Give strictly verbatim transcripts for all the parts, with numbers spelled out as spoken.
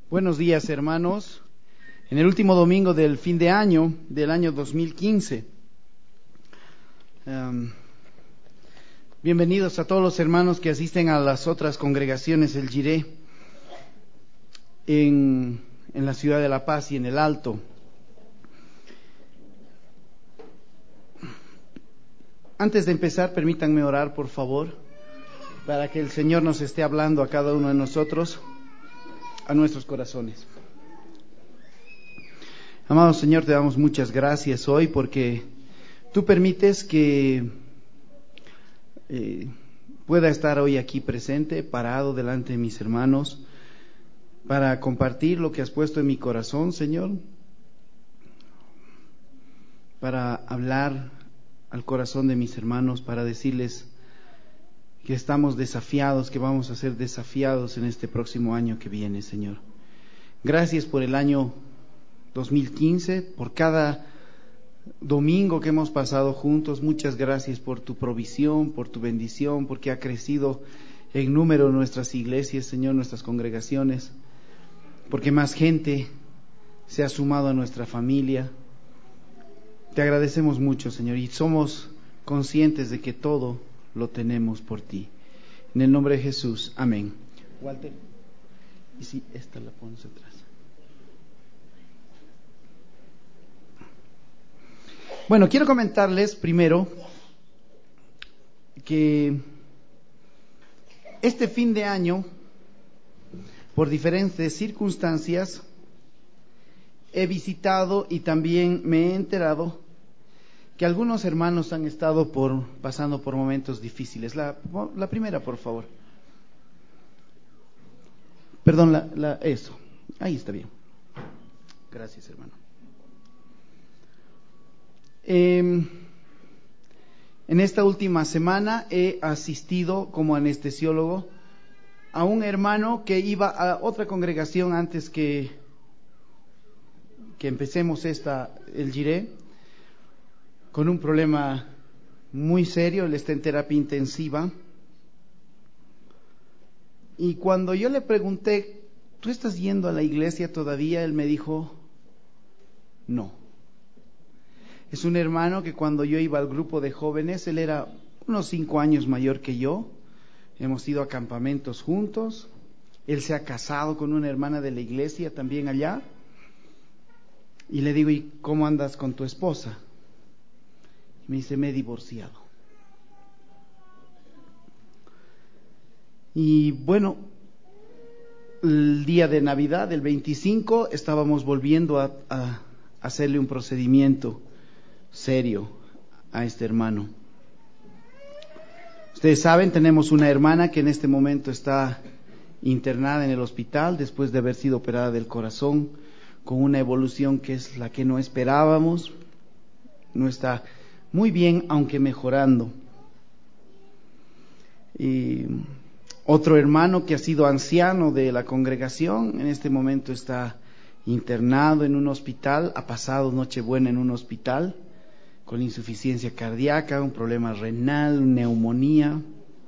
Buenos días, hermanos. En el último domingo del fin de año, del año dos mil quince. Um, bienvenidos a todos los hermanos que asisten a las otras congregaciones del Jiré en, en la ciudad de La Paz y en el Alto. Antes de empezar, permítanme orar, por favor, para que el Señor nos esté hablando a cada uno de nosotros, a nuestros corazones. Amado Señor, te damos muchas gracias hoy porque tú permites que eh, pueda estar hoy aquí presente, parado delante de mis hermanos, para compartir lo que has puesto en mi corazón, Señor, para hablar al corazón de mis hermanos, para decirles que estamos desafiados, que vamos a ser desafiados en este próximo año que viene, Señor. Gracias por el año dos mil quince, por cada domingo que hemos pasado juntos. Muchas gracias por tu provisión, por tu bendición, porque ha crecido en número nuestras iglesias, Señor, nuestras congregaciones, porque más gente se ha sumado a nuestra familia. Te agradecemos mucho, Señor, y somos conscientes de que todo lo tenemos por ti. En el nombre de Jesús, amén. Walter, y si esta la pones atrás. Bueno, quiero comentarles primero que este fin de año, por diferentes circunstancias, he visitado y también me he enterado que algunos hermanos han estado por, pasando por momentos difíciles. La, la primera, por favor. Perdón, la, la, eso. Ahí está bien. Gracias, hermano. Eh, en esta última semana he asistido como anestesiólogo a un hermano que iba a otra congregación antes que, que empecemos esta, el Jiré, con un problema muy serio. Él está en terapia intensiva. Y cuando yo le pregunté, ¿tú estás yendo a la iglesia todavía? Él me dijo, no. Es un hermano que cuando yo iba al grupo de jóvenes, él era unos cinco años mayor que yo. Hemos ido a campamentos juntos. Él se ha casado con una hermana de la iglesia también allá. Y le digo, ¿y cómo andas con tu esposa? Me dice, me he divorciado. Y bueno, el día de Navidad, el veinticinco, estábamos volviendo a, a hacerle un procedimiento serio a este hermano. Ustedes saben, tenemos una hermana que en este momento está internada en el hospital después de haber sido operada del corazón, con una evolución que es la que no esperábamos. No está muy bien, aunque mejorando. Y otro hermano que ha sido anciano de la congregación, en este momento está internado en un hospital, ha pasado Nochebuena en un hospital, con insuficiencia cardíaca, un problema renal, neumonía.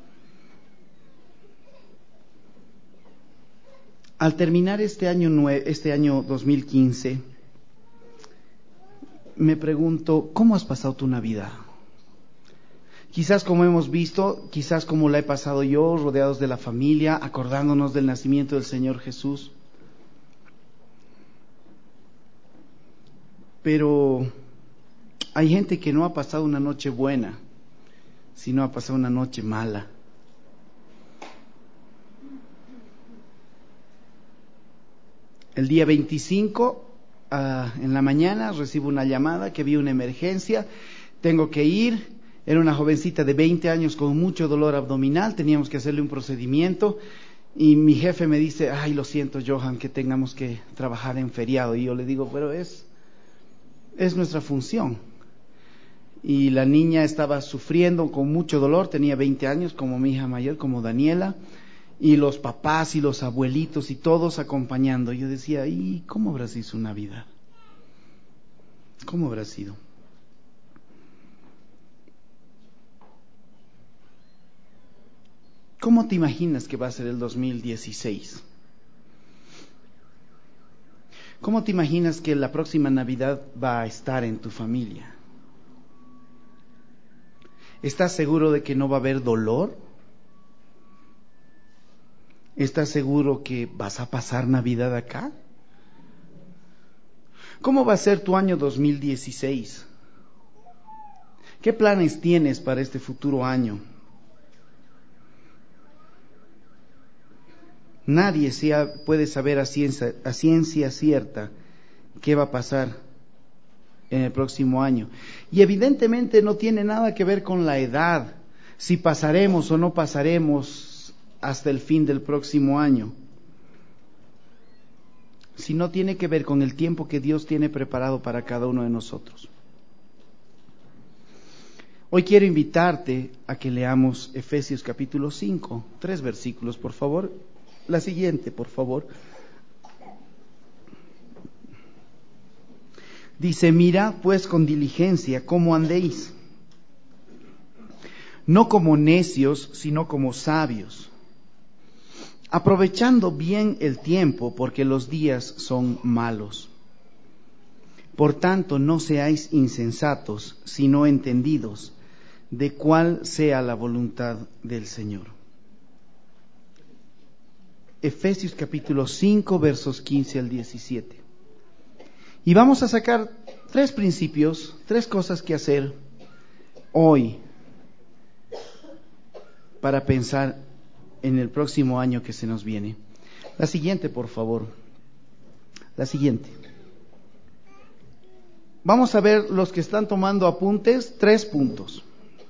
Al terminar este año, este año dos mil quince, me pregunto, ¿cómo has pasado tu Navidad? Quizás como hemos visto, quizás como la he pasado yo, rodeados de la familia, acordándonos del nacimiento del Señor Jesús. Pero hay gente que no ha pasado una noche buena, sino ha pasado una noche mala. El día veinticinco, uh, en la mañana, recibo una llamada que había una emergencia, tengo que ir. Era una jovencita de veinte años con mucho dolor abdominal, teníamos que hacerle un procedimiento y mi jefe me dice, ay, lo siento, Johan, que tengamos que trabajar en feriado. Y yo le digo, pero es, es nuestra función. Y la niña estaba sufriendo con mucho dolor, tenía veinte años, como mi hija mayor, como Daniela, y los papás y los abuelitos y todos acompañando. Yo decía, ¿y cómo habrá sido su Navidad? ¿Cómo habrá sido? ¿Cómo te imaginas que va a ser el dos mil dieciséis? ¿Cómo te imaginas que la próxima Navidad va a estar en tu familia? ¿Estás seguro de que no va a haber dolor? ¿Estás seguro que vas a pasar Navidad acá? ¿Cómo va a ser tu año dos mil dieciséis? ¿Qué planes tienes para este futuro año? Nadie sea, puede saber a ciencia, a ciencia cierta qué va a pasar en el próximo año. Y evidentemente no tiene nada que ver con la edad, si pasaremos o no pasaremos hasta el fin del próximo año, sino tiene que ver con el tiempo que Dios tiene preparado para cada uno de nosotros. Hoy quiero invitarte a que leamos Efesios capítulo cinco, tres versículos, por favor. La siguiente, por favor. Dice: mirad pues con diligencia cómo andéis, no como necios, sino como sabios, aprovechando bien el tiempo, porque los días son malos. Por tanto, no seáis insensatos, sino entendidos de cuál sea la voluntad del Señor. Efesios capítulo cinco, versos quince al diecisiete. Y vamos a sacar tres principios, tres cosas que hacer hoy para pensar en el próximo año que se nos viene. La siguiente, por favor. La siguiente. Vamos a ver, los que están tomando apuntes, tres puntos.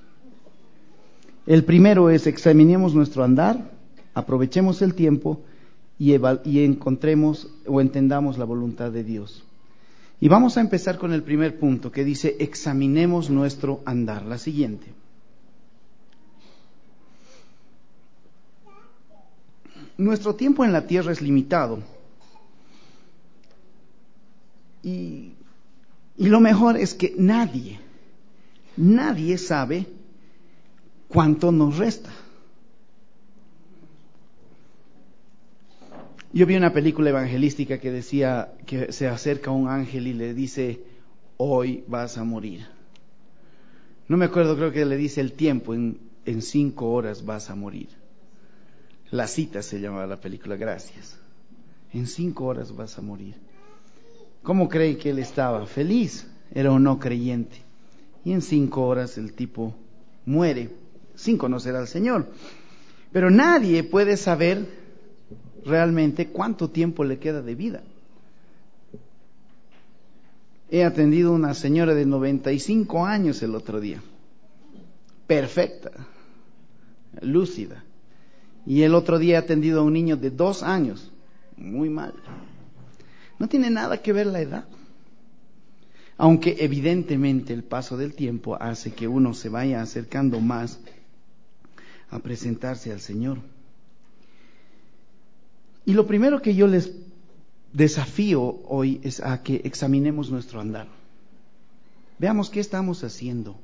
El primero es: examinemos nuestro andar, aprovechemos el tiempo y, eval- y encontremos o entendamos la voluntad de Dios. Y vamos a empezar con el primer punto, que dice: examinemos nuestro andar. La siguiente. Nuestro tiempo en la tierra es limitado. Y, y lo mejor es que nadie, nadie sabe cuánto nos resta. Yo vi una película evangelística que decía que se acerca un ángel y le dice: hoy vas a morir. No me acuerdo, creo que le dice el tiempo, en, en cinco horas vas a morir. La cita se llamaba la película, gracias. En cinco horas vas a morir. ¿Cómo creen que él estaba? Feliz, era un no creyente. Y en cinco horas el tipo muere, sin conocer al Señor. Pero nadie puede saber realmente cuánto tiempo le queda de vida. He atendido a una señora de noventa y cinco años el otro día, perfecta, lúcida. Y el otro día he atendido a un niño de dos años, muy mal. No tiene nada que ver la edad, aunque evidentemente el paso del tiempo hace que uno se vaya acercando más a presentarse al Señor. Y lo primero que yo les desafío hoy es a que examinemos nuestro andar. Veamos qué estamos haciendo.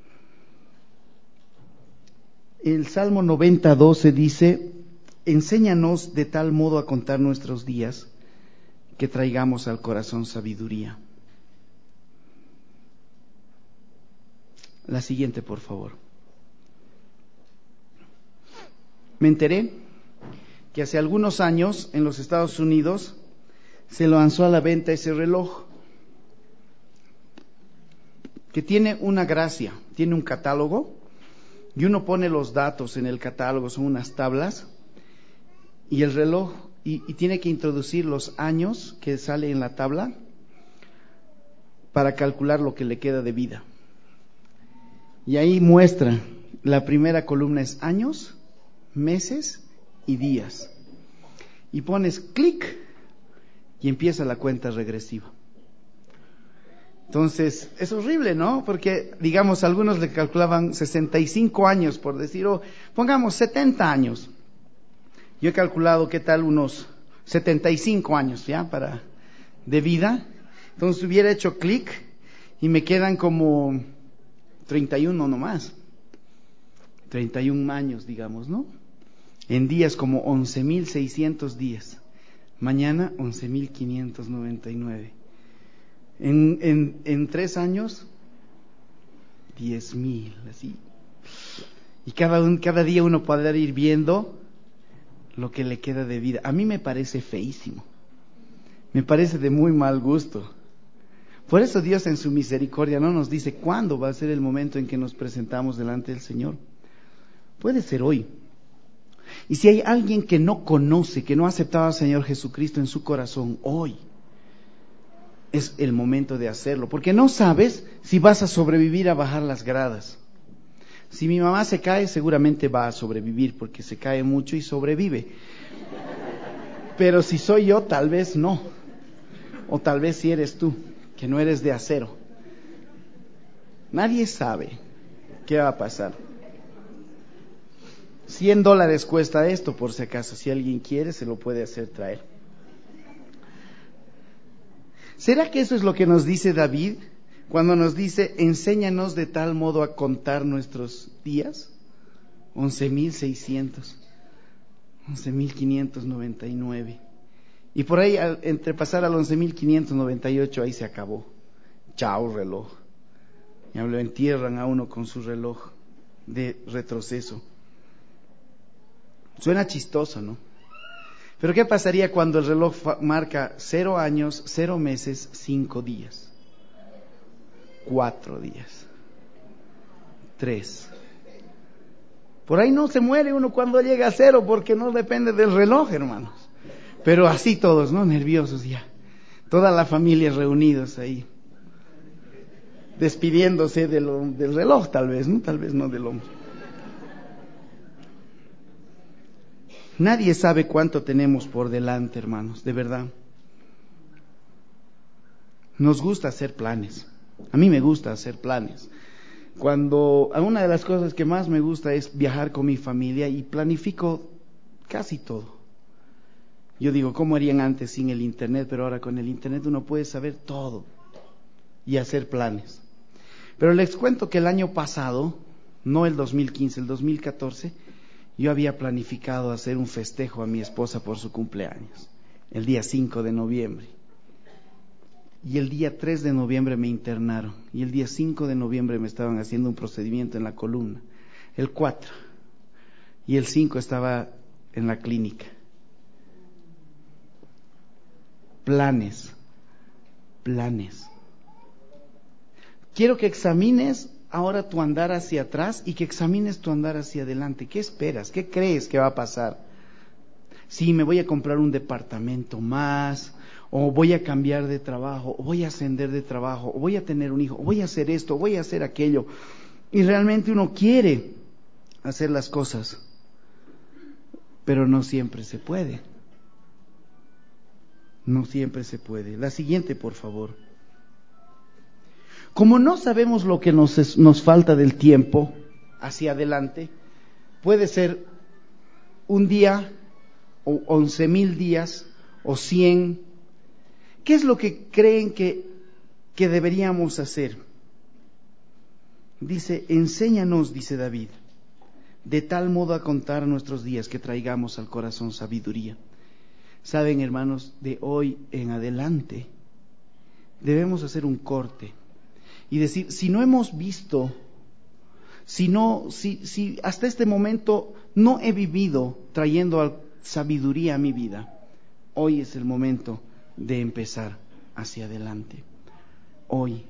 El Salmo noventa, doce dice: enséñanos de tal modo a contar nuestros días que traigamos al corazón sabiduría. La siguiente, por favor. Me enteré que hace algunos años en los Estados Unidos se lanzó a la venta ese reloj, que tiene una gracia, tiene un catálogo, y uno pone los datos en el catálogo, son unas tablas, y el reloj, y, y tiene que introducir los años que sale en la tabla para calcular lo que le queda de vida. Y ahí muestra, la primera columna es años, meses y días. Y pones clic y empieza la cuenta regresiva. Entonces, es horrible, ¿no? Porque, digamos, algunos le calculaban sesenta y cinco años, por decir, o pongamos setenta años. Yo he calculado, ¿qué tal? Unos setenta y cinco años, ¿ya? Para, de vida. Entonces, hubiera hecho clic y me quedan como treinta y uno nomás. treinta y un años, digamos, ¿no? En días como once mil seiscientos días. Mañana once mil quinientos noventa y nueve. En, en, en tres años, diez mil, así. Y cada, un, cada día uno podrá ir viendo lo que le queda de vida. A mí me parece feísimo. Me parece de muy mal gusto. Por eso Dios en su misericordia no nos dice cuándo va a ser el momento en que nos presentamos delante del Señor. Puede ser hoy. Y si hay alguien que no conoce, que no ha aceptado al Señor Jesucristo en su corazón, hoy es el momento de hacerlo. Porque no sabes si vas a sobrevivir a bajar las gradas. Si mi mamá se cae, seguramente va a sobrevivir, porque se cae mucho y sobrevive. Pero si soy yo, tal vez no. O tal vez si eres tú, que no eres de acero. Nadie sabe qué va a pasar. Cien dólares cuesta esto, por si acaso. Si alguien quiere, se lo puede hacer traer. ¿Será que eso es lo que nos dice David cuando nos dice, enséñanos de tal modo a contar nuestros días? Once mil seiscientos, once mil quinientos noventa y nueve. Y por ahí, entre pasar al once mil quinientos noventa y ocho, ahí se acabó. Chao, reloj. Ya lo entierran a uno con su reloj de retroceso. Suena chistoso, ¿no? Pero ¿qué pasaría cuando el reloj marca cero años, cero meses, cinco días? Cuatro días. Tres. Por ahí no se muere uno cuando llega a cero, porque no depende del reloj, hermanos. Pero así todos, ¿no? Nerviosos ya. Toda la familia reunidos ahí. Despidiéndose de lo, del reloj, tal vez, ¿no? Tal vez no del hombre. Nadie sabe cuánto tenemos por delante, hermanos, de verdad. Nos gusta hacer planes. A mí me gusta hacer planes. Cuando, una de las cosas que más me gusta es viajar con mi familia y planifico casi todo. Yo digo, ¿cómo harían antes sin el internet? Pero ahora con el internet uno puede saber todo y hacer planes. Pero les cuento que el año pasado, no el dos mil quince, el dos mil catorce, yo había planificado hacer un festejo a mi esposa por su cumpleaños, el día cinco de noviembre. Y el día tres de noviembre me internaron. Y el día cinco de noviembre me estaban haciendo un procedimiento en la columna. El cuatro. Y el cinco estaba en la clínica. Planes. Planes. Quiero que examines ahora tu andar hacia atrás y que examines tu andar hacia adelante. ¿Qué esperas? ¿Qué crees que va a pasar? Sí, me voy a comprar un departamento más, o voy a cambiar de trabajo, o voy a ascender de trabajo, o voy a tener un hijo, o voy a hacer esto, o voy a hacer aquello. Y realmente uno quiere hacer las cosas, pero no siempre se puede. No siempre se puede. La siguiente, por favor. Como no sabemos lo que nos, es, nos falta del tiempo hacia adelante, puede ser un día, o once mil días, o cien. ¿Qué es lo que creen que, que deberíamos hacer? Dice, enséñanos, dice David, de tal modo a contar nuestros días que traigamos al corazón sabiduría. Saben, hermanos, de hoy en adelante debemos hacer un corte y decir, si no hemos visto, si no, si, si hasta este momento no he vivido trayendo sabiduría a mi vida, hoy es el momento de empezar hacia adelante. Hoy.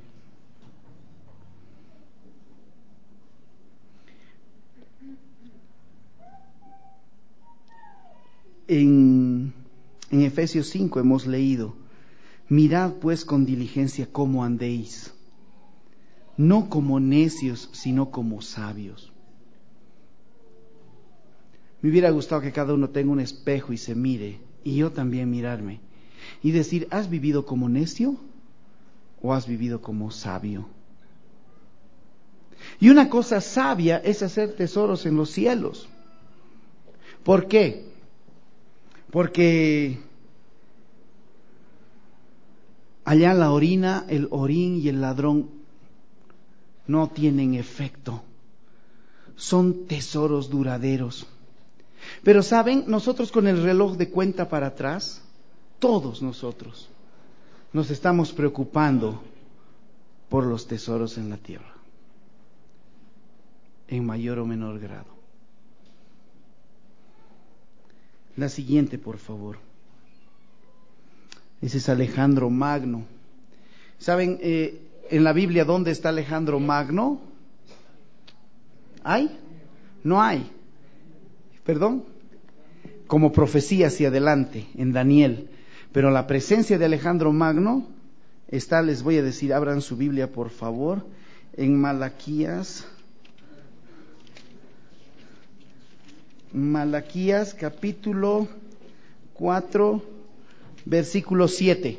En, en Efesios cinco hemos leído, mirad pues con diligencia cómo andéis, no como necios, sino como sabios. Me hubiera gustado que cada uno tenga un espejo y se mire, y yo también mirarme, y decir, ¿has vivido como necio o has vivido como sabio? Y una cosa sabia es hacer tesoros en los cielos. ¿Por qué? Porque allá la orina, el orín y el ladrón no tienen efecto. Son tesoros duraderos. Pero saben, nosotros con el reloj de cuenta para atrás, todos nosotros nos estamos preocupando por los tesoros en la tierra, en mayor o menor grado. La siguiente, por favor. Ese es Alejandro Magno. ¿Saben eh, en la Biblia dónde está Alejandro Magno? ¿Hay? No hay. ¿Perdón? Como profecía hacia adelante en Daniel. Pero la presencia de Alejandro Magno está, les voy a decir, abran su Biblia por favor, en Malaquías. Malaquías capítulo cuatro, versículo siete.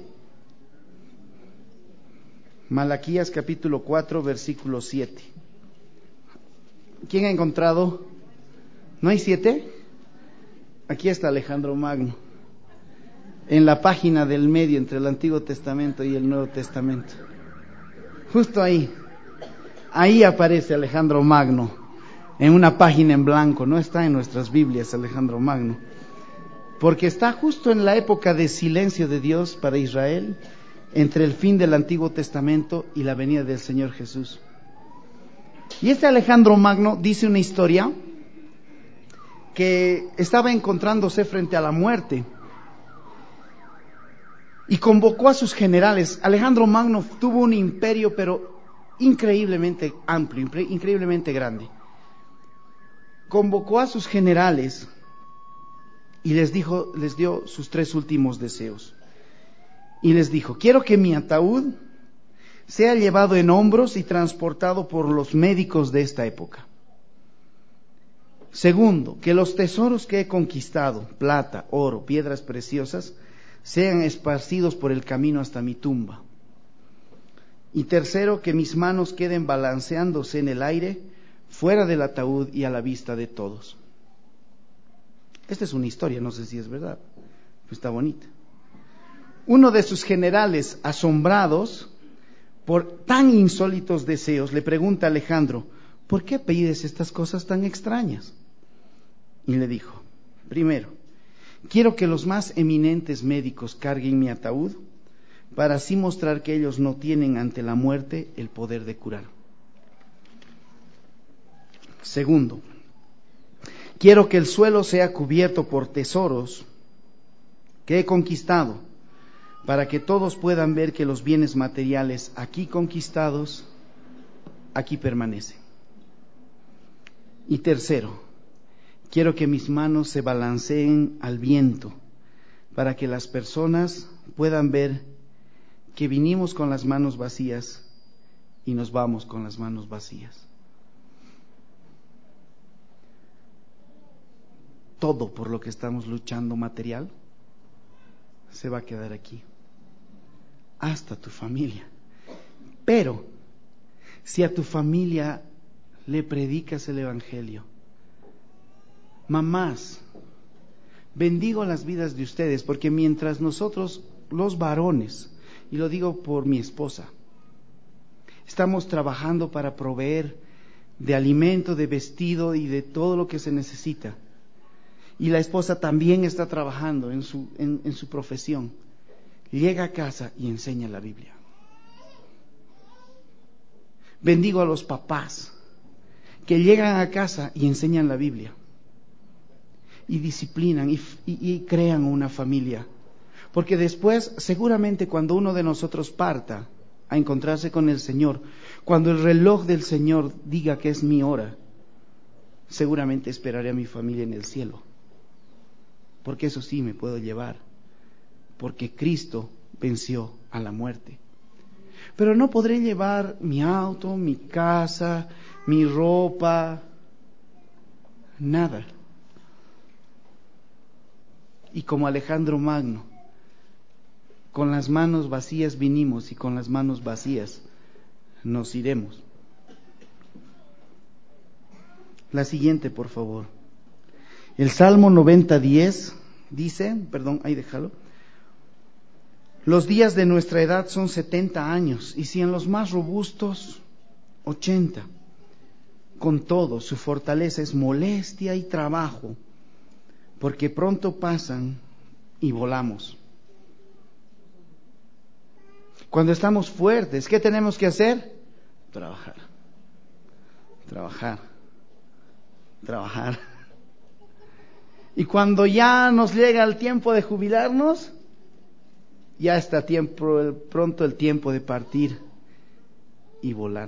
Malaquías capítulo cuatro, versículo siete. ¿Quién ha encontrado? ¿No hay siete? Aquí está Alejandro Magno, en la página del medio entre el Antiguo Testamento y el Nuevo Testamento. Justo ahí, ahí aparece Alejandro Magno, en una página en blanco. No está en nuestras Biblias Alejandro Magno, porque está justo en la época de silencio de Dios para Israel, entre el fin del Antiguo Testamento y la venida del Señor Jesús. Y este Alejandro Magno dice una historia que estaba encontrándose frente a la muerte y convocó a sus generales. Alejandro Magno tuvo un imperio, pero increíblemente amplio, increíblemente grande. Convocó a sus generales y les dijo, les dio sus tres últimos deseos. Y les dijo: quiero que mi ataúd sea llevado en hombros y transportado por los médicos de esta época. Segundo, que los tesoros que he conquistado, plata, oro, piedras preciosas, sean esparcidos por el camino hasta mi tumba. Y tercero, que mis manos queden balanceándose en el aire, fuera del ataúd y a la vista de todos. Esta es una historia, no sé si es verdad, pero está bonita. Uno de sus generales, asombrados por tan insólitos deseos, le pregunta a Alejandro: ¿por qué pides estas cosas tan extrañas? Y le dijo: primero, quiero que los más eminentes médicos carguen mi ataúd, para así mostrar que ellos no tienen ante la muerte el poder de curar. Segundo, quiero que el suelo sea cubierto por tesoros que he conquistado, para que todos puedan ver que los bienes materiales aquí conquistados, aquí permanecen. Y tercero, quiero que mis manos se balanceen al viento, para que las personas puedan ver que vinimos con las manos vacías y nos vamos con las manos vacías. Todo por lo que estamos luchando material se va a quedar aquí, hasta tu familia. Pero si a tu familia le predicas el Evangelio, mamás, bendigo las vidas de ustedes, porque mientras nosotros, los varones, y lo digo por mi esposa, estamos trabajando para proveer de alimento, de vestido y de todo lo que se necesita, y la esposa también está trabajando en su, en, en su profesión, llega a casa y enseña la Biblia. Bendigo a los papás que llegan a casa y enseñan la Biblia, y disciplinan y, y, y crean una familia, porque después, seguramente, cuando uno de nosotros parta a encontrarse con el Señor, cuando el reloj del Señor diga que es mi hora, seguramente esperaré a mi familia en el cielo, porque eso sí me puedo llevar, porque Cristo venció a la muerte. Pero no podré llevar mi auto, mi casa, mi ropa, nada. Y como Alejandro Magno, con las manos vacías vinimos y con las manos vacías nos iremos. La siguiente, por favor. El Salmo noventa diez dice, perdón, ahí déjalo. Los días de nuestra edad son setenta años, y si en los más robustos, ochenta. Con todo, su fortaleza es molestia y trabajo, porque pronto pasan y volamos. Cuando estamos fuertes, ¿qué tenemos que hacer? Trabajar, trabajar, trabajar. Y cuando ya nos llega el tiempo de jubilarnos, ya está tiempo, pronto el tiempo de partir y volar.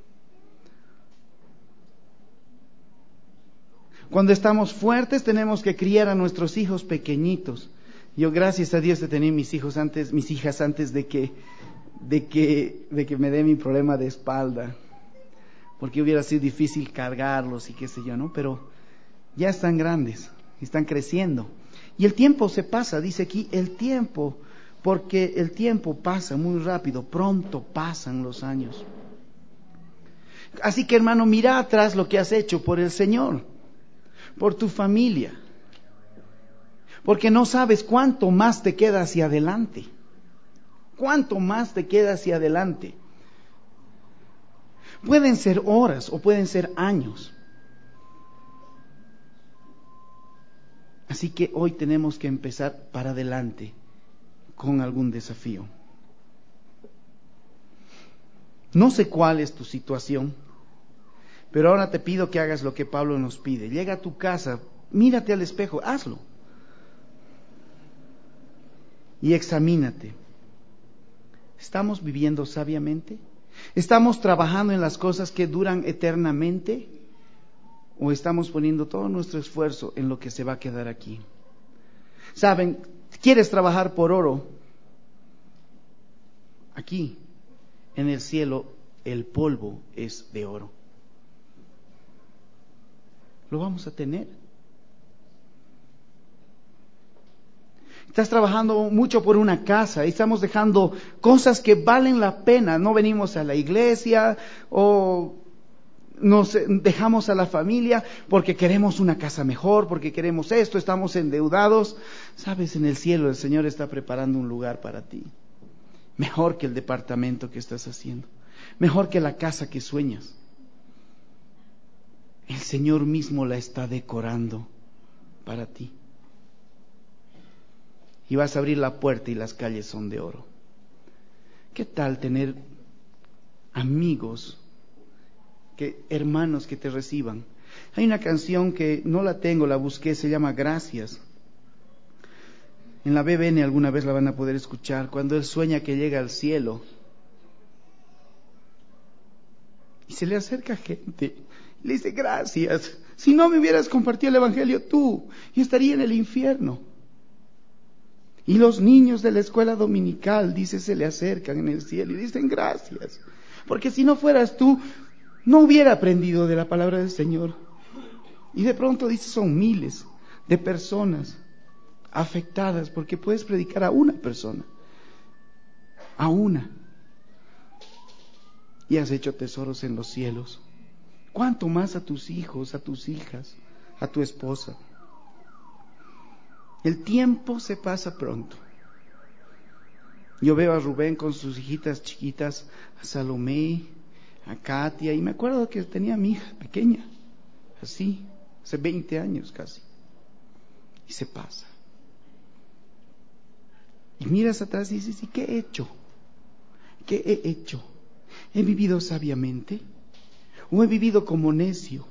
Cuando estamos fuertes tenemos que criar a nuestros hijos pequeñitos. Yo gracias a Dios he tenido mis hijos antes, mis hijas antes de que, de que, de que me dé mi problema de espalda, porque hubiera sido difícil cargarlos y qué sé yo, ¿no? Pero ya están grandes, están creciendo. Y el tiempo se pasa, dice aquí, el tiempo, porque el tiempo pasa muy rápido, pronto pasan los años. Así que hermano, mira atrás lo que has hecho por el Señor, por tu familia, porque no sabes cuánto más te queda hacia adelante, cuánto más te queda hacia adelante. Pueden ser horas o pueden ser años. Así que hoy tenemos que empezar para adelante con algún desafío. No sé cuál es tu situación, pero ahora te pido que hagas lo que Pablo nos pide. Llega a tu casa, mírate al espejo, hazlo. Y examínate. ¿Estamos viviendo sabiamente? ¿Estamos trabajando en las cosas que duran eternamente? ¿O estamos poniendo todo nuestro esfuerzo en lo que se va a quedar aquí? ¿Saben? ¿Quieres trabajar por oro? Aquí, en el cielo, el polvo es de oro. Lo vamos a tener. Estás trabajando mucho por una casa y estamos dejando cosas que valen la pena. No venimos a la iglesia o nos dejamos a la familia porque queremos una casa mejor, porque queremos esto, estamos endeudados. Sabes, en el cielo el Señor está preparando un lugar para ti. Mejor que el departamento que estás haciendo. Mejor que la casa que sueñas. El Señor mismo la está decorando para ti. Y vas a abrir la puerta y las calles son de oro. ¿Qué tal tener amigos, que, hermanos que te reciban? Hay una canción que no la tengo, la busqué, se llama Gracias. En la B B N alguna vez la van a poder escuchar. Cuando él sueña que llega al cielo y se le acerca gente, le dice gracias. Si no me hubieras compartido el evangelio tú, yo estaría en el infierno. Y los niños de la escuela dominical, dice, se le acercan en el cielo y dicen gracias. Porque si no fueras tú, no hubiera aprendido de la palabra del Señor. Y de pronto dice, son miles de personas afectadas porque puedes predicar a una persona, a una, y has hecho tesoros en los cielos. ¿Cuánto más a tus hijos, a tus hijas, a tu esposa? El tiempo se pasa pronto. Yo veo a Rubén con sus hijitas chiquitas, a Salomé, a Katia, y me acuerdo que tenía a mi hija pequeña, así, hace veinte años casi, y se pasa. Y miras atrás y dices, ¿y qué he hecho? ¿Qué he hecho? ¿He vivido sabiamente? ¿O he vivido como necio?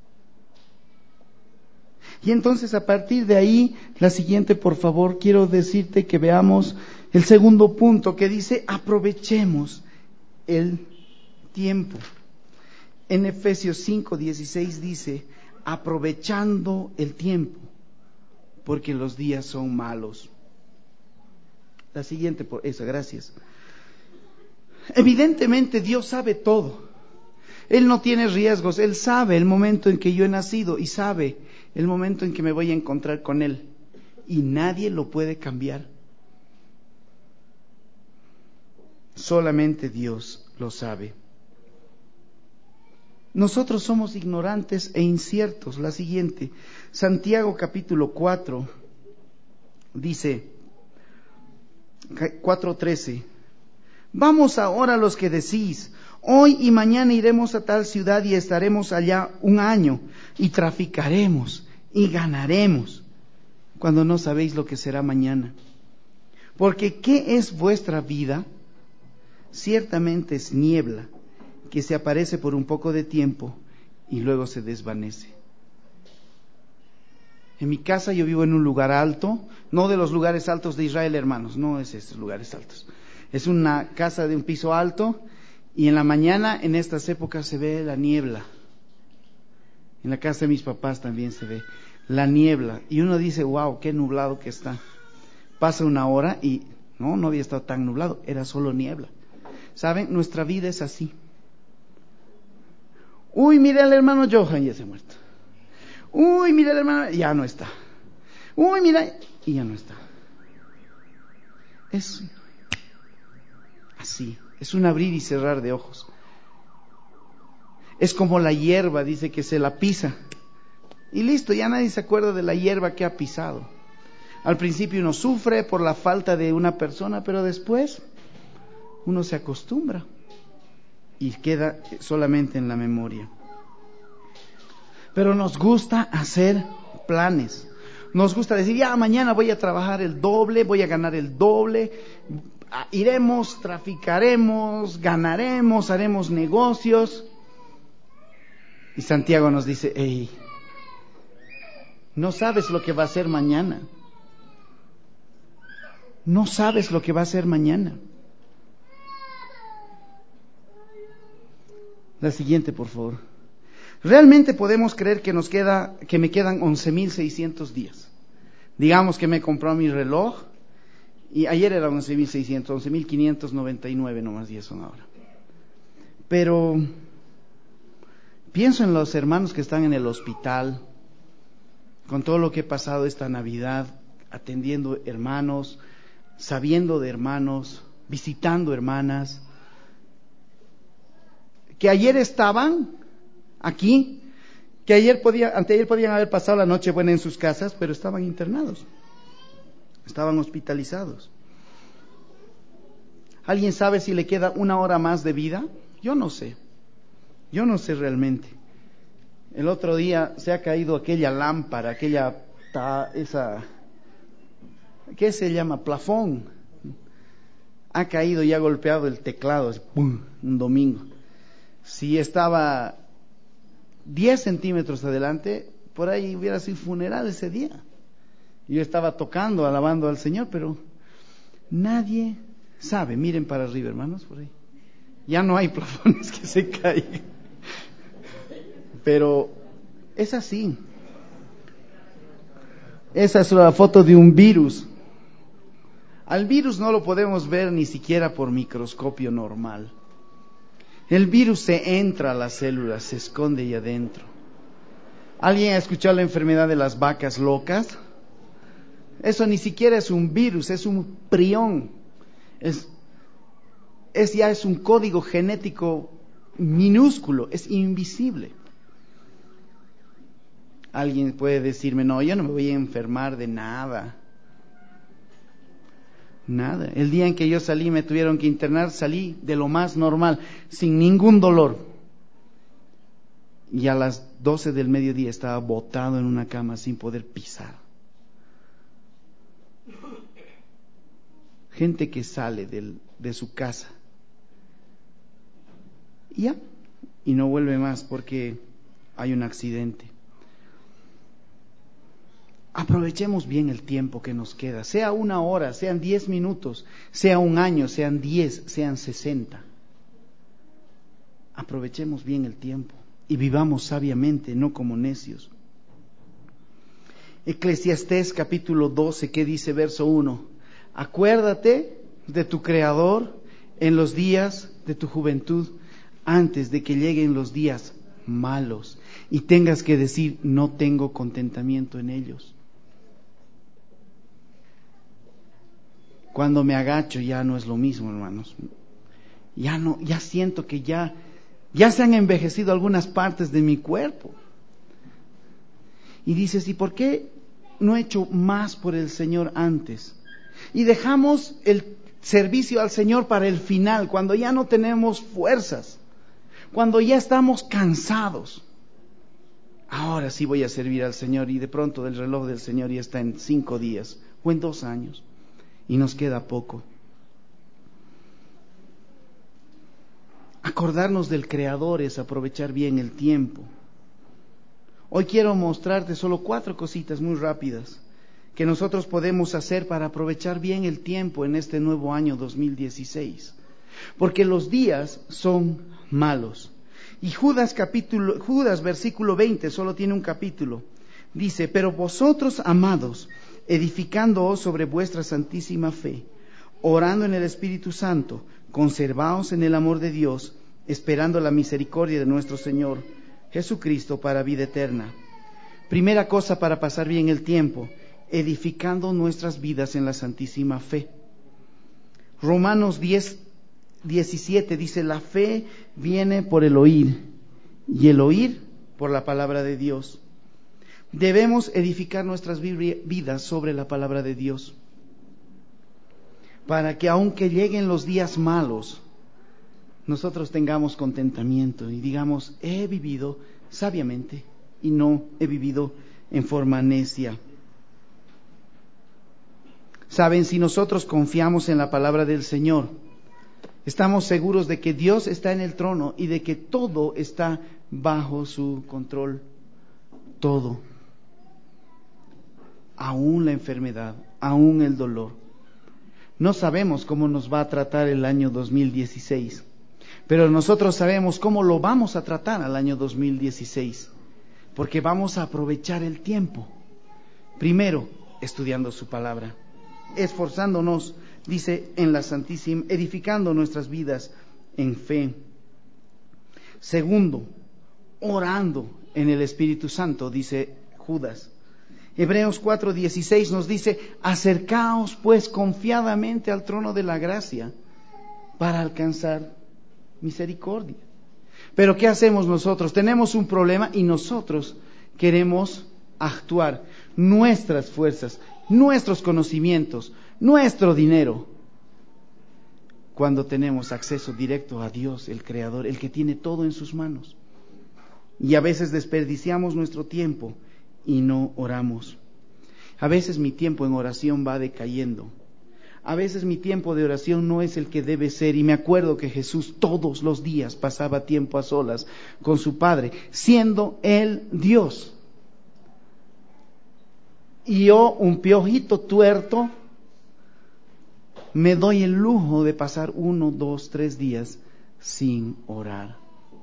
Y entonces a partir de ahí, la siguiente, por favor, quiero decirte que veamos el segundo punto que dice, aprovechemos el tiempo. En Efesios cinco dieciséis dice, aprovechando el tiempo, porque los días son malos. La siguiente, por esa, gracias. Evidentemente Dios sabe todo. Él no tiene riesgos. Él sabe el momento en que yo he nacido y sabe el momento en que me voy a encontrar con Él. Y nadie lo puede cambiar. Solamente Dios lo sabe. Nosotros somos ignorantes e inciertos. La siguiente, Santiago capítulo cuatro, dice, cuatro trece, vamos ahora los que decís, hoy y mañana iremos a tal ciudad y estaremos allá un año y traficaremos y ganaremos, cuando no sabéis lo que será mañana. Porque ¿qué es vuestra vida? ciertamente es niebla que se aparece por un poco de tiempo y luego se desvanece. En mi casa yo vivo en un lugar alto, no de los lugares altos de Israel, hermanos, no es estos lugares altos. Es una casa de un piso alto y en la mañana, en estas épocas, se ve la niebla. En la casa de mis papás también se ve la niebla. Y uno dice, wow, qué nublado que está. Pasa una hora y no, no había estado tan nublado, era solo niebla. ¿Saben? Nuestra vida es así. Uy, mira el hermano Johan, ya se ha muerto. Uy, mira el hermano, ya no está. Uy, mira, y ya no está. Es así, es un abrir y cerrar de ojos. Es como la hierba, dice que se la pisa. Y listo, ya nadie se acuerda de la hierba que ha pisado. Al principio uno sufre por la falta de una persona, pero después uno se acostumbra y queda solamente en la memoria. Pero nos gusta hacer planes. Nos gusta decir, ya mañana voy a trabajar el doble, voy a ganar el doble, iremos, traficaremos, ganaremos, haremos negocios. Y Santiago nos dice, hey, no sabes lo que va a ser mañana. No sabes lo que va a ser mañana. La siguiente, por favor. ¿Realmente podemos creer que nos queda, que me quedan once mil seiscientos días? Digamos que me compró mi reloj y ayer era once mil seiscientos, once mil quinientos noventa y nueve nomás días son ahora. Pero pienso en los hermanos que están en el hospital, con todo lo que he pasado esta Navidad, atendiendo hermanos, sabiendo de hermanos, visitando hermanas, que ayer estaban aquí, que ayer podía, anteayer podían haber pasado la noche buena en sus casas, pero estaban internados, estaban hospitalizados. ¿Alguien sabe si le queda una hora más de vida? Yo no sé, yo no sé realmente. El otro día se ha caído aquella lámpara, aquella, ta, esa, ¿qué se llama? Plafón. Ha caído y ha golpeado el teclado, ¡pum!, un domingo. Si estaba diez centímetros adelante, por ahí hubiera sido funeral ese día. Yo estaba tocando, alabando al Señor, pero nadie sabe. Miren para arriba, hermanos, por ahí. Ya no hay plafones que se caigan. Pero es así. Esa es la foto de un virus. Al virus no lo podemos ver ni siquiera por microscopio normal. El virus se entra a las células, se esconde ahí adentro. ¿Alguien ha escuchado la enfermedad de las vacas locas? Eso ni siquiera es un virus, es un prión. Es, es ya es un código genético minúsculo, es invisible. Alguien puede decirme, no, yo no me voy a enfermar de nada. Nada. El día en que yo salí, me tuvieron que internar, salí de lo más normal, sin ningún dolor. Y a las doce del mediodía estaba botado en una cama sin poder pisar. Gente que sale del, de su casa. Y ya. Y no vuelve más porque hay un accidente. Aprovechemos bien el tiempo que nos queda, sea una hora, sean diez minutos, sea un año, sean diez, sean sesenta. Aprovechemos bien el tiempo y vivamos sabiamente, no como necios. Eclesiastés capítulo doce, ¿qué dice verso uno? Acuérdate de tu Creador en los días de tu juventud, antes de que lleguen los días malos y tengas que decir, no tengo contentamiento en ellos. Cuando me agacho ya no es lo mismo, hermanos. Ya no, ya siento que ya, ya se han envejecido algunas partes de mi cuerpo. Y dices, ¿y por qué no he hecho más por el Señor antes? Y dejamos el servicio al Señor para el final, cuando ya no tenemos fuerzas, cuando ya estamos cansados. Ahora sí voy a servir al Señor, y de pronto el reloj del Señor ya está en cinco días o en dos años. Y nos queda poco. Acordarnos del Creador es aprovechar bien el tiempo. Hoy quiero mostrarte solo cuatro cositas muy rápidas que nosotros podemos hacer para aprovechar bien el tiempo en este nuevo año dos mil dieciséis. Porque los días son malos. Y Judas capítulo, Judas versículo veinte, solo tiene un capítulo. Dice: pero vosotros, amados, edificándoos sobre vuestra santísima fe, orando en el Espíritu Santo, conservaos en el amor de Dios, esperando la misericordia de nuestro Señor Jesucristo para vida eterna. Primera cosa para pasar bien el tiempo: edificando nuestras vidas en la santísima fe. Romanos diez, diecisiete dice: la fe viene por el oír, y el oír por la palabra de Dios. Debemos edificar nuestras vidas sobre la palabra de Dios, para que aunque lleguen los días malos, nosotros tengamos contentamiento y digamos: he vivido sabiamente y no he vivido en forma necia. Saben, si nosotros confiamos en la palabra del Señor, estamos seguros de que Dios está en el trono y de que todo está bajo su control. Todo. Aún la enfermedad, aún el dolor. No sabemos cómo nos va a tratar el año dos mil dieciséis, pero nosotros sabemos cómo lo vamos a tratar al año dos mil dieciséis, porque vamos a aprovechar el tiempo. Primero, estudiando su palabra, esforzándonos, dice, en la Santísima, edificando nuestras vidas en fe. Segundo, orando en el Espíritu Santo, dice Judas. Hebreos cuatro dieciséis nos dice: acercaos pues confiadamente al trono de la gracia para alcanzar misericordia. Pero ¿qué hacemos nosotros? Tenemos un problema y nosotros queremos actuar nuestras fuerzas, nuestros conocimientos, nuestro dinero, cuando tenemos acceso directo a Dios, el Creador, el que tiene todo en sus manos. Y a veces desperdiciamos nuestro tiempo y no oramos. A veces mi tiempo en oración va decayendo. A veces mi tiempo de oración no es el que debe ser. Y me acuerdo que Jesús todos los días pasaba tiempo a solas con su Padre, siendo Él Dios. Y yo, un piojito tuerto, me doy el lujo de pasar uno, dos, tres días sin orar.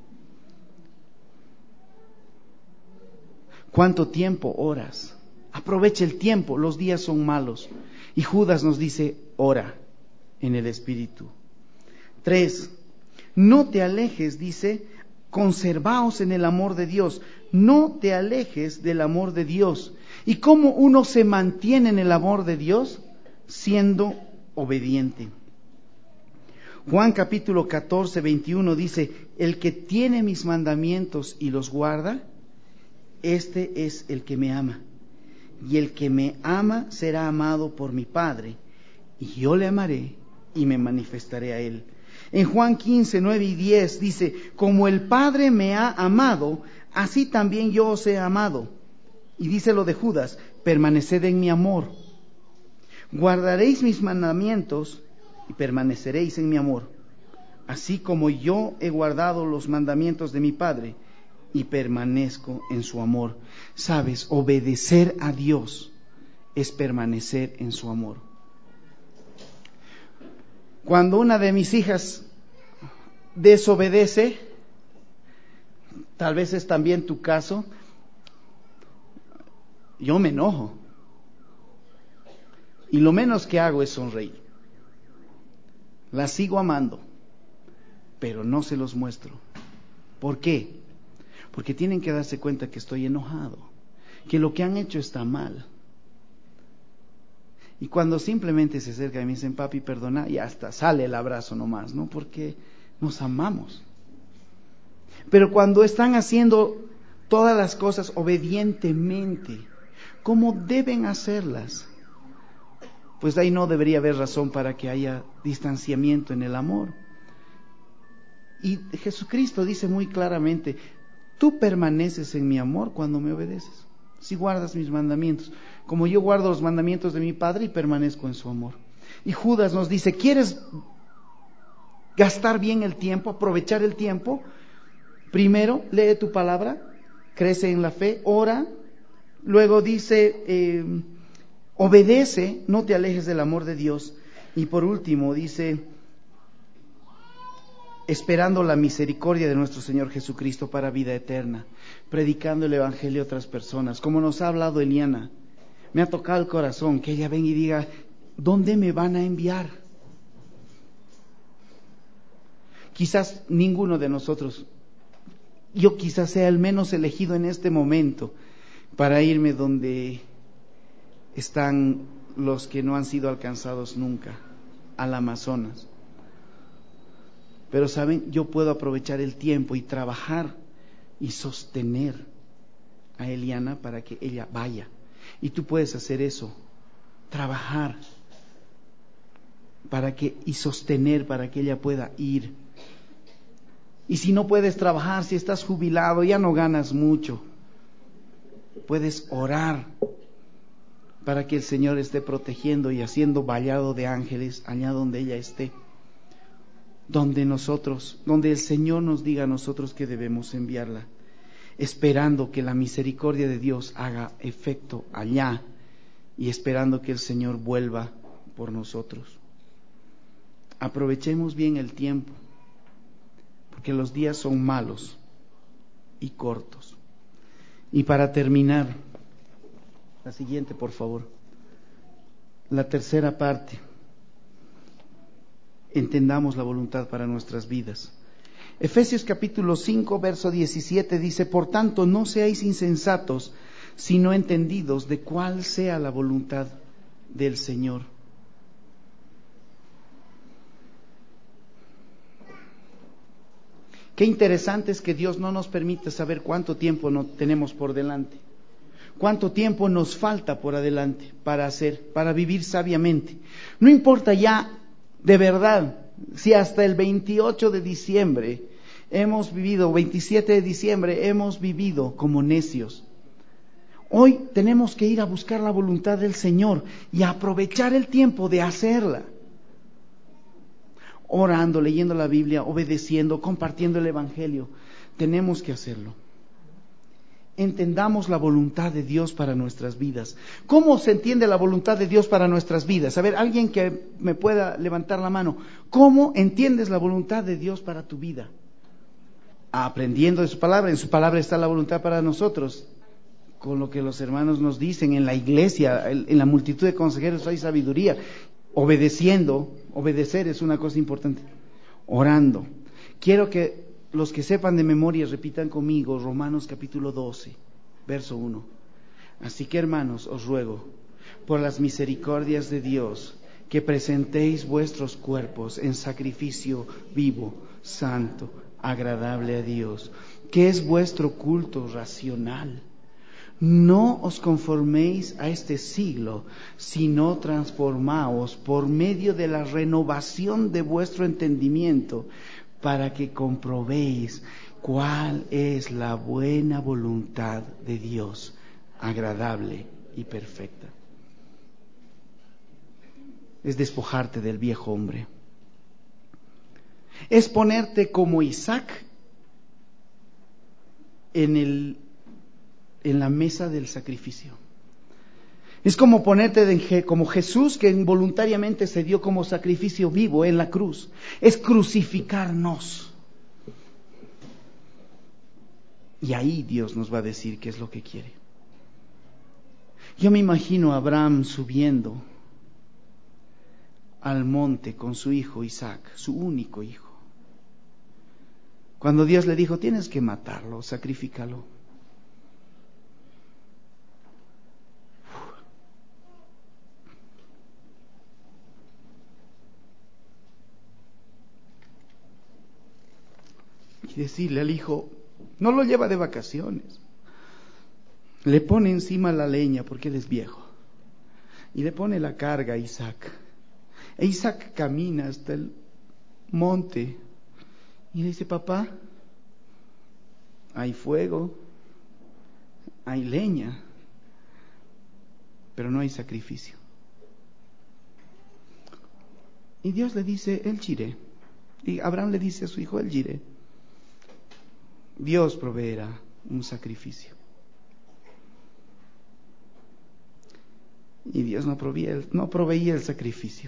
¿Cuánto tiempo oras? Aprovecha el tiempo, los días son malos. Y Judas nos dice: ora en el Espíritu. Tres, no te alejes, dice, conservaos en el amor de Dios. No te alejes del amor de Dios. ¿Y cómo uno se mantiene en el amor de Dios? Siendo obediente. Juan capítulo catorce, veintiuno dice: el que tiene mis mandamientos y los guarda, este es el que me ama. Y el que me ama será amado por mi Padre, y yo le amaré y me manifestaré a él. En Juan quince, nueve y diez dice: como el Padre me ha amado, así también yo os he amado. Y dice lo de Judas: permaneced en mi amor. Guardaréis mis mandamientos y permaneceréis en mi amor, así como yo he guardado los mandamientos de mi Padre y permanezco en su amor. Sabes, obedecer a Dios es permanecer en su amor. Cuando una de mis hijas desobedece, tal vez es también tu caso, yo me enojo. Y lo menos que hago es sonreír. La sigo amando, pero no se los muestro. ¿Por qué? Porque tienen que darse cuenta que estoy enojado, que lo que han hecho está mal. Y cuando simplemente se acercan y me dicen: papi, perdona, y hasta sale el abrazo nomás, ¿no? Porque nos amamos. Pero cuando están haciendo todas las cosas obedientemente, como deben hacerlas, pues ahí no debería haber razón para que haya distanciamiento en el amor. Y Jesucristo dice muy claramente: tú permaneces en mi amor cuando me obedeces, si guardas mis mandamientos, como yo guardo los mandamientos de mi Padre y permanezco en su amor. Y Judas nos dice: ¿quieres gastar bien el tiempo, aprovechar el tiempo. Primero, lee tu palabra, crece en la fe, ora. Luego dice, eh, obedece, no te alejes del amor de Dios. Y por último dice, esperando la misericordia de nuestro Señor Jesucristo para vida eterna, predicando el Evangelio a otras personas, como nos ha hablado Eliana. Me ha tocado el corazón que ella venga y diga, ¿dónde me van a enviar? Quizás ninguno de nosotros, yo quizás sea el menos elegido en este momento para irme donde están los que no han sido alcanzados nunca, al Amazonas. Pero saben, yo puedo aprovechar el tiempo y trabajar y sostener a Eliana para que ella vaya. Y tú puedes hacer eso, trabajar para que y sostener para que ella pueda ir. Y si no puedes trabajar, si estás jubilado, ya no ganas mucho, puedes orar para que el Señor esté protegiendo y haciendo vallado de ángeles allá donde ella esté. Donde nosotros, donde el Señor nos diga a nosotros que debemos enviarla, esperando que la misericordia de Dios haga efecto allá y esperando que el Señor vuelva por nosotros. Aprovechemos bien el tiempo, porque los días son malos y cortos. Y para terminar, la siguiente, por favor, la tercera parte. Entendamos la voluntad para nuestras vidas. Efesios capítulo cinco, verso diecisiete dice, por tanto, no seáis insensatos, sino entendidos de cuál sea la voluntad del Señor. Qué interesante es que Dios no nos permite saber cuánto tiempo no tenemos por delante, cuánto tiempo nos falta por adelante para hacer, para vivir sabiamente. No importa ya, de verdad, si hasta el veintiocho de diciembre hemos vivido, veintisiete de diciembre hemos vivido como necios. Hoy tenemos que ir a buscar la voluntad del Señor y aprovechar el tiempo de hacerla. Orando, leyendo la Biblia, obedeciendo, compartiendo el Evangelio. Tenemos que hacerlo. Entendamos la voluntad de Dios para nuestras vidas. ¿Cómo se entiende la voluntad de Dios para nuestras vidas? A ver, alguien que me pueda levantar la mano. ¿Cómo entiendes la voluntad de Dios para tu vida? Aprendiendo de su palabra. En su palabra está la voluntad para nosotros. Con lo que los hermanos nos dicen en la iglesia, en la multitud de consejeros hay sabiduría. Obedeciendo, obedecer es una cosa importante. Orando. Quiero que los que sepan de memoria repitan conmigo Romanos capítulo doce, verso uno. Así que, hermanos, os ruego, por las misericordias de Dios, que presentéis vuestros cuerpos en sacrificio vivo, santo, agradable a Dios, que es vuestro culto racional. No os conforméis a este siglo, sino transformaos por medio de la renovación de vuestro entendimiento, para que comprobéis cuál es la buena voluntad de Dios, agradable y perfecta. Es despojarte del viejo hombre. Es ponerte como Isaac en el en la mesa del sacrificio. Es como ponerte de, como Jesús, que involuntariamente se dio como sacrificio vivo en la cruz. Es crucificarnos. Y ahí Dios nos va a decir qué es lo que quiere. Yo me imagino a Abraham subiendo al monte con su hijo Isaac, su único hijo. Cuando Dios le dijo, tienes que matarlo, sacrifícalo. Y decirle al hijo, no lo lleva de vacaciones. Le pone encima la leña porque él es viejo. Y le pone la carga a Isaac. E Isaac camina hasta el monte y le dice, papá, hay fuego, hay leña, pero no hay sacrificio. Y Dios le dice, el chiré, Y Abraham le dice a su hijo, el Jireh, Dios proveerá un sacrificio. Y Dios no proveía, el, no proveía el sacrificio.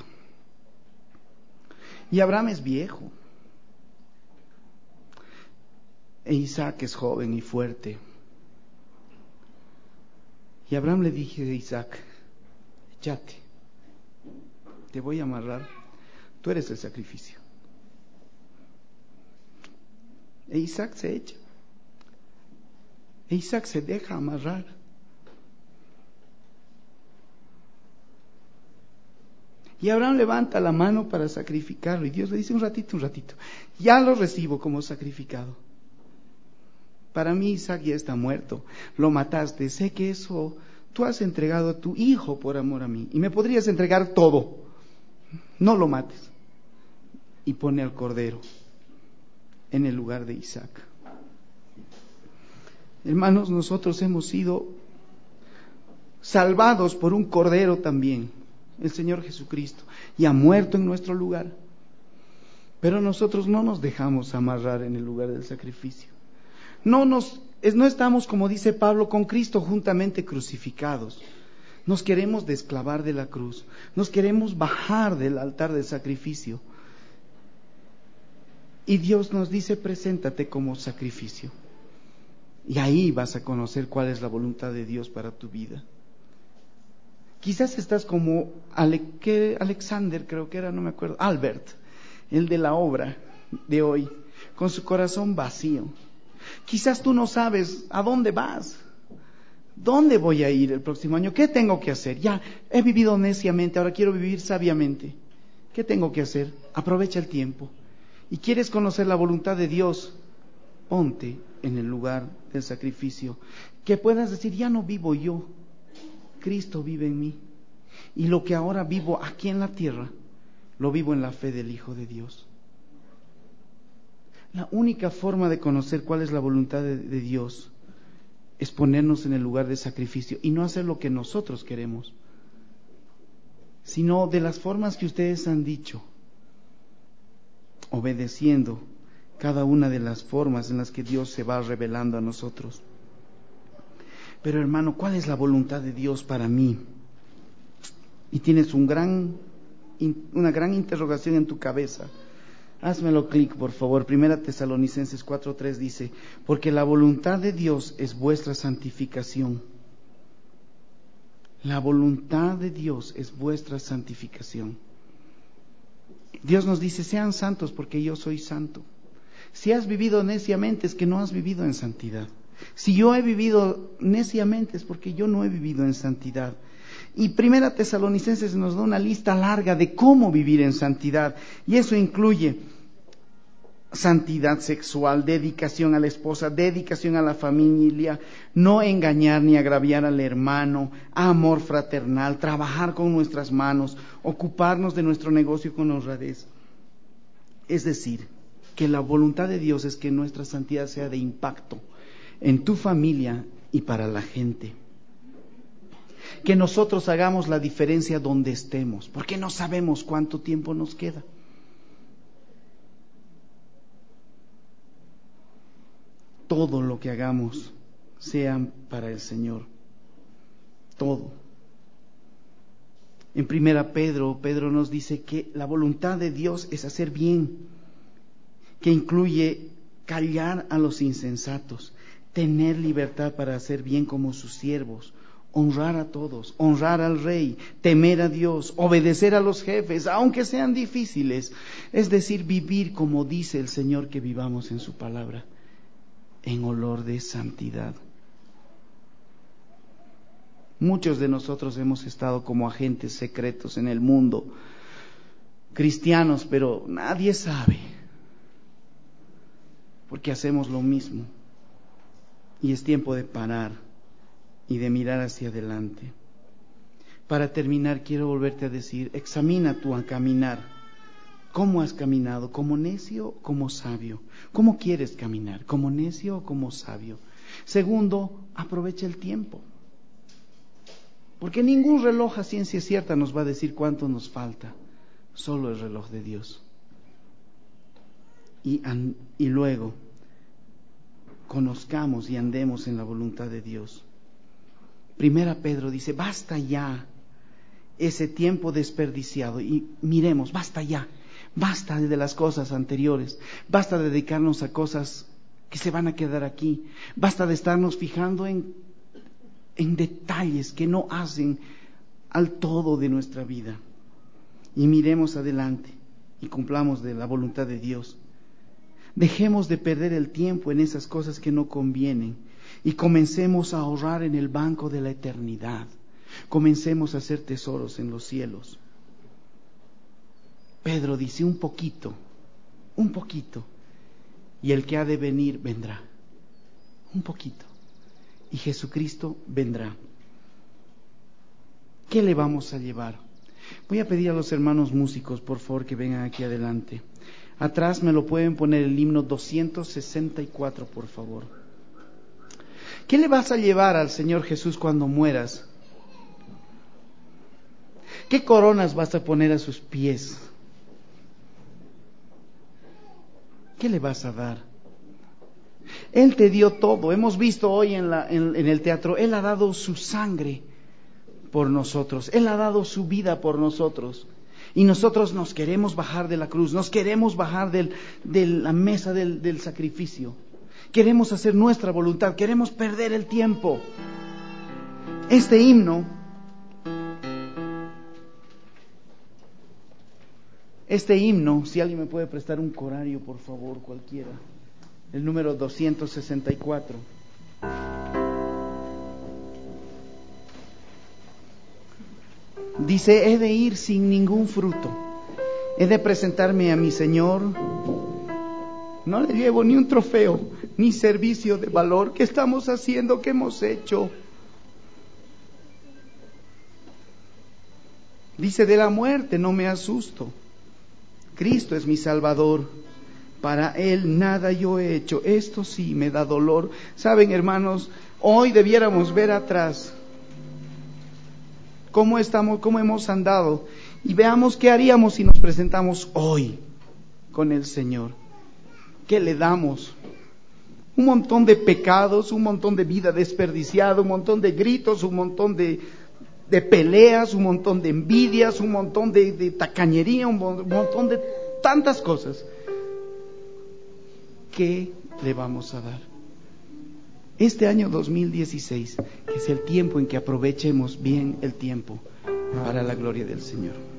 Y Abraham es viejo. E Isaac es joven y fuerte. Y Abraham le dije a Isaac, échate, te voy a amarrar, tú eres el sacrificio. E Isaac se echa. E Isaac se deja amarrar. Y Abraham levanta la mano para sacrificarlo. Y Dios le dice, un ratito, un ratito. Ya lo recibo como sacrificado. Para mí Isaac ya está muerto. Lo mataste. Sé que eso, tú has entregado a tu hijo por amor a mí. Y me podrías entregar todo. No lo mates. Y pone al cordero en el lugar de Isaac. Hermanos, nosotros hemos sido salvados por un cordero también, el Señor Jesucristo, y ha muerto en nuestro lugar. Pero nosotros no nos dejamos amarrar en el lugar del sacrificio. No nos, no estamos, como dice Pablo, con Cristo juntamente crucificados. Nos queremos desclavar de la cruz, nos queremos bajar del altar del sacrificio. Y Dios nos dice, preséntate como sacrificio. Y ahí vas a conocer cuál es la voluntad de Dios para tu vida. Quizás estás como Ale, que Alexander, creo que era, no me acuerdo, Albert, el de la obra de hoy, con su corazón vacío. Quizás tú no sabes a dónde vas, dónde voy a ir el próximo año, qué tengo que hacer. Ya he vivido neciamente, ahora quiero vivir sabiamente. ¿Qué tengo que hacer? Aprovecha el tiempo. Y quieres conocer la voluntad de Dios, ponte en el lugar del sacrificio. Que puedas decir, ya no vivo yo, Cristo vive en mí. Y lo que ahora vivo aquí en la tierra, lo vivo en la fe del Hijo de Dios. La única forma de conocer cuál es la voluntad de, de Dios es ponernos en el lugar de sacrificio y no hacer lo que nosotros queremos, sino de las formas que ustedes han dicho, obedeciendo cada una de las formas en las que Dios se va revelando a nosotros. Pero hermano, ¿cuál es la voluntad de Dios para mí? Y tienes un gran, una gran interrogación en tu cabeza. Házmelo clic, por favor. Primera Tesalonicenses cuatro tres dice, porque la voluntad de Dios es vuestra santificación. La voluntad de Dios es vuestra santificación. Dios nos dice, sean santos porque yo soy santo. Si has vivido neciamente es que no has vivido en santidad. Si yo he vivido neciamente es porque yo no he vivido en santidad. Y Primera Tesalonicenses nos da una lista larga de cómo vivir en santidad. Y eso incluye santidad sexual, dedicación a la esposa, dedicación a la familia, no engañar ni agraviar al hermano, amor fraternal, trabajar con nuestras manos, ocuparnos de nuestro negocio con honradez. Es decir, que la voluntad de Dios es que nuestra santidad sea de impacto en tu familia y para la gente. Que nosotros hagamos la diferencia donde estemos, porque no sabemos cuánto tiempo nos queda. Todo lo que hagamos sea para el Señor. Todo. En primera Pedro, Pedro nos dice que la voluntad de Dios es hacer bien, que incluye callar a los insensatos, tener libertad para hacer bien como sus siervos, honrar a todos, honrar al rey, temer a Dios, obedecer a los jefes, aunque sean difíciles. Es decir, vivir como dice el Señor que vivamos en su palabra, en olor de santidad. Muchos de nosotros hemos estado como agentes secretos en el mundo, cristianos, pero nadie sabe, porque hacemos lo mismo. Y es tiempo de parar y de mirar hacia adelante. Para terminar, quiero volverte a decir, examina tu caminar. ¿Cómo has caminado? ¿Como necio o como sabio? ¿Cómo quieres caminar? ¿Como necio o como sabio? Segundo, aprovecha el tiempo. Porque ningún reloj a ciencia cierta nos va a decir cuánto nos falta. Solo el reloj de Dios. y, an, y luego conozcamos y andemos en la voluntad de Dios. Primera Pedro dice, basta ya ese tiempo desperdiciado, y miremos, basta ya, basta de las cosas anteriores, basta de dedicarnos a cosas que se van a quedar aquí, basta de estarnos fijando en, en detalles que no hacen al todo de nuestra vida, y miremos adelante y cumplamos de la voluntad de Dios. Dejemos de perder el tiempo en esas cosas que no convienen y comencemos a ahorrar en el banco de la eternidad. Comencemos a hacer tesoros en los cielos. Pedro dice, un poquito, un poquito, y el que ha de venir vendrá. Un poquito, y Jesucristo vendrá. ¿Qué le vamos a llevar? Voy a pedir a los hermanos músicos, por favor, que vengan aquí adelante. Atrás me lo pueden poner el himno doscientos sesenta y cuatro, por favor. ¿Qué le vas a llevar al Señor Jesús cuando mueras? ¿Qué coronas vas a poner a sus pies? ¿Qué le vas a dar? Él te dio todo. Hemos visto hoy en, la, en, en el teatro, Él ha dado su sangre por nosotros. Él ha dado su vida por nosotros. Y nosotros nos queremos bajar de la cruz, nos queremos bajar del, de la mesa del, del sacrificio. Queremos hacer nuestra voluntad, queremos perder el tiempo. Este himno, este himno, si alguien me puede prestar un corario, por favor, cualquiera, el número doscientos sesenta y cuatro. Dice, he de ir sin ningún fruto, he de presentarme a mi Señor, no le llevo ni un trofeo, ni servicio de valor. ¿Qué estamos haciendo? ¿Qué hemos hecho? Dice, de la muerte no me asusto, Cristo es mi Salvador, para Él nada yo he hecho, esto sí me da dolor. Saben, hermanos, hoy debiéramos ver atrás cómo estamos, cómo hemos andado, y veamos qué haríamos si nos presentamos hoy con el Señor. ¿Qué le damos? Un montón de pecados, un montón de vida desperdiciada, un montón de gritos, un montón de, de peleas, un montón de envidias, un montón de, de tacañería, un, un montón de tantas cosas. ¿Qué le vamos a dar? Este año dos mil dieciséis, que es el tiempo en que aprovechemos bien el tiempo para la gloria del Señor.